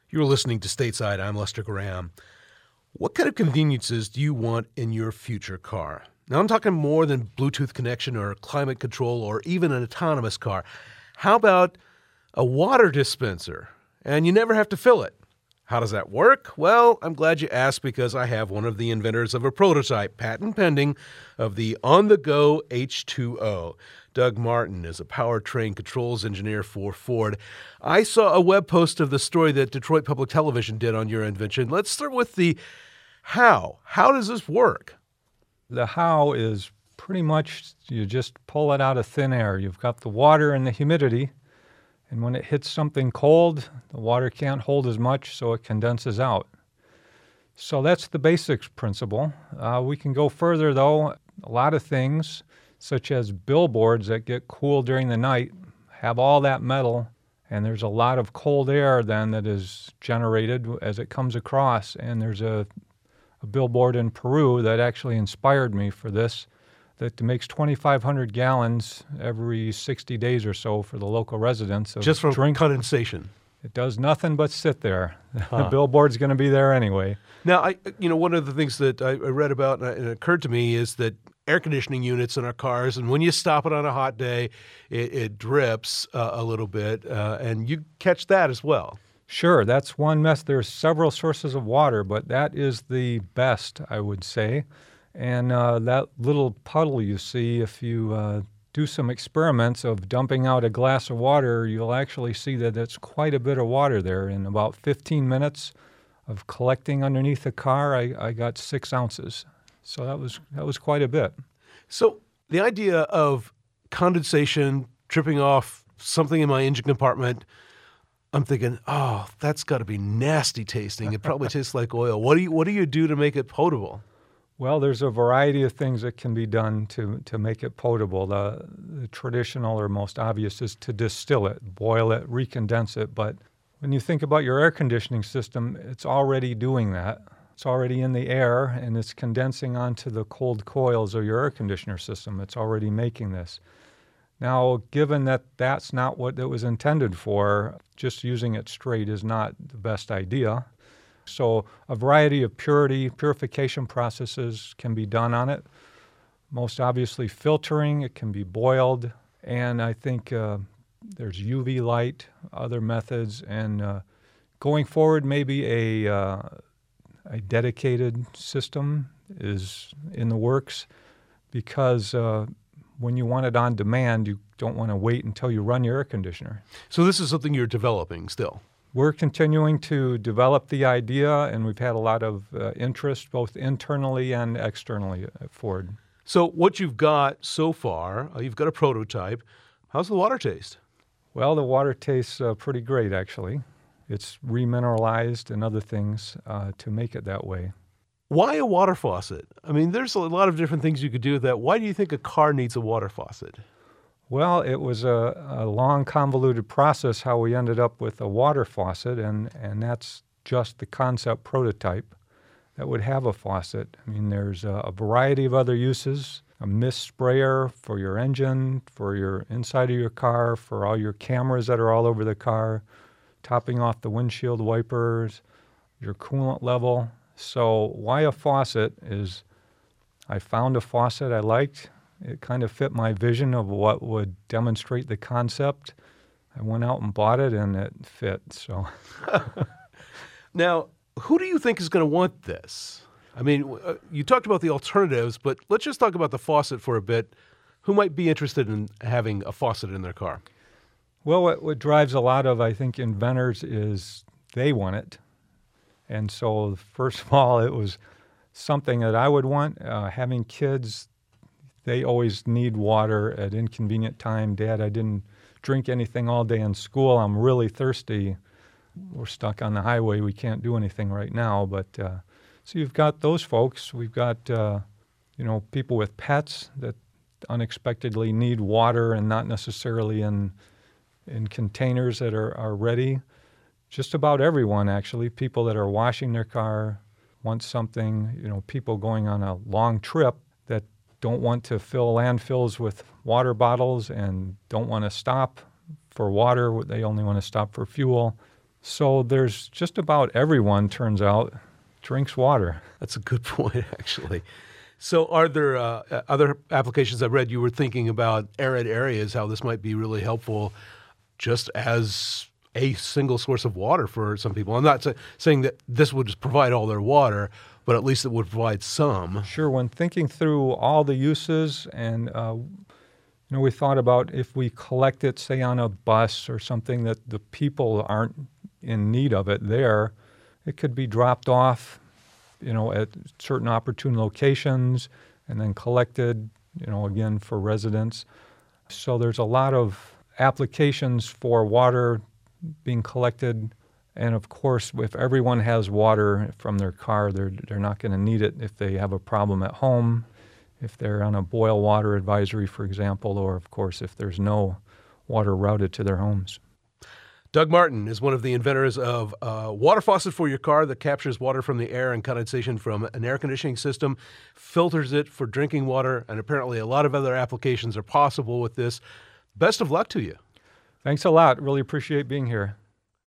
You're listening to Stateside. I'm Lester Graham. What kind of conveniences do you want in your future car? Now, I'm talking more than Bluetooth connection or climate control or even an autonomous car. How about a water dispenser? And you never have to fill it. How does that work? Well, I'm glad you asked because I have one of the inventors of a prototype, patent pending, of the on-the-go H2O. Doug Martin is a powertrain controls engineer for Ford. I saw a web post of the story that Detroit Public Television did on your invention. Let's start with the how. How does this work? The how is pretty much you just pull it out of thin air. You've got the water and the humidity, and when it hits something cold, the water can't hold as much, so it condenses out. So that's the basics principle. We can go further, though. A lot of things, such as billboards that get cool during the night, have all that metal, and there's a lot of cold air then that is generated as it comes across. And there's a billboard in Peru that actually inspired me for this, that makes 2,500 gallons every 60 days or so for the local residents. Just from condensation? It does nothing but sit there. The billboard's going to be there anyway. Now, one of the things that I read about and it occurred to me is that air conditioning units in our cars, and when you stop it on a hot day, it drips a little bit, and you catch that as well. Sure, that's one mess. There's several sources of water, but that is the best, I would say. And that little puddle you see, if you do some experiments of dumping out a glass of water, you'll actually see that it's quite a bit of water there. In about 15 minutes of collecting underneath the car, I got 6 ounces. So that was quite a bit. So the idea of condensation tripping off something in my engine compartment, I'm thinking, oh, that's got to be nasty tasting. It probably tastes like oil. What do you do to make it potable? Well, there's a variety of things that can be done to make it potable. The traditional or most obvious is to distill it, boil it, recondense it. But when you think about your air conditioning system, it's already doing that. It's already in the air, and it's condensing onto the cold coils of your air conditioner system. It's already making this. Now, given that that's not what it was intended for, just using it straight is not the best idea. So a variety of purification processes can be done on it. Most obviously filtering, it can be boiled, and I think there's UV light, other methods, and going forward maybe a dedicated system is in the works because when you want it on demand, you don't want to wait until you run your air conditioner. So this is something you're developing still? We're continuing to develop the idea, and we've had a lot of interest both internally and externally at Ford. So what you've got so far, you've got a prototype. How's the water taste? Well, the water tastes pretty great, actually. It's remineralized and other things to make it that way. Why a water faucet? I mean, there's a lot of different things you could do with that. Why do you think a car needs a water faucet? Well, it was a long, convoluted process how we ended up with a water faucet, and that's just the concept prototype that would have a faucet. I mean, there's a variety of other uses, a mist sprayer for your engine, for your inside of your car, for all your cameras that are all over the car, topping off the windshield wipers, your coolant level. So why a faucet is I found a faucet I liked. It kind of fit my vision of what would demonstrate the concept. I went out and bought it, and it fit. So, Now, who do you think is going to want this? I mean, you talked about the alternatives, but let's just talk about the faucet for a bit. Who might be interested in having a faucet in their car? Well, what drives a lot of, I think, inventors is they want it. And so, first of all, it was something that I would want. Having kids, they always need water at inconvenient time. Dad, I didn't drink anything all day in school. I'm really thirsty. We're stuck on the highway. We can't do anything right now. But so you've got those folks. We've got people with pets that unexpectedly need water and not necessarily in containers that are ready. Just about everyone, actually. People that are washing their car want something. People going on a long trip that don't want to fill landfills with water bottles and don't want to stop for water. They only want to stop for fuel. So there's just about everyone, turns out, drinks water. That's a good point, actually. So are there other applications? I read you were thinking about arid areas, how this might be really helpful just as a single source of water for some people. I'm not saying that this would just provide all their water, but at least it would provide some. Sure, when thinking through all the uses and we thought about if we collect it, say, on a bus or something that the people aren't in need of it there, it could be dropped off, at certain opportune locations and then collected, again, for residents. So there's a lot of applications for water being collected. And of course, if everyone has water from their car, they're not going to need it if they have a problem at home, if they're on a boil water advisory, for example, or of course, if there's no water routed to their homes. Doug Martin is one of the inventors of a water faucet for your car that captures water from the air and condensation from an air conditioning system, filters it for drinking water, and apparently a lot of other applications are possible with this. Best of luck to you. Thanks a lot. Really appreciate being here.